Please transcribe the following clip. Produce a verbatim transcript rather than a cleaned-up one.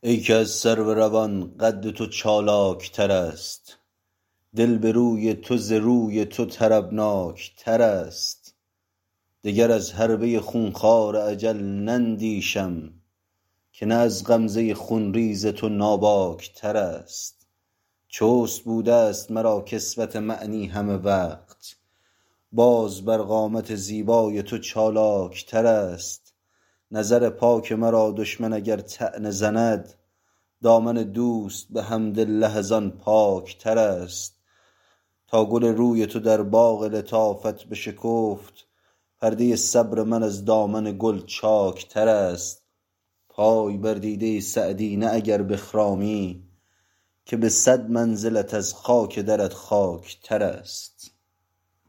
ای که از سرو روان قد تو چالاک تر است، دل به روی تو ز روی تو طربناک تر است. دگر از حربه خونخوار اجل نندیشم، که نه از غمزه خونریز تو ناباک تر است. چست بوده است مرا کسوت معنی همه وقت، باز بر قامت زیبای تو چالاک تر است. نظر پاک مرا دشمن اگر طعنه زند، دامن دوست به حمدالله از آن پاک تر است. تا گل روی تو در باغ لطافت بشکفت، پرده صبر من از دامن گل چاک تر است. پای بر دیده سعدی نه اگر بخرامی، که به صد منزلت از خاک درت خاک تر است.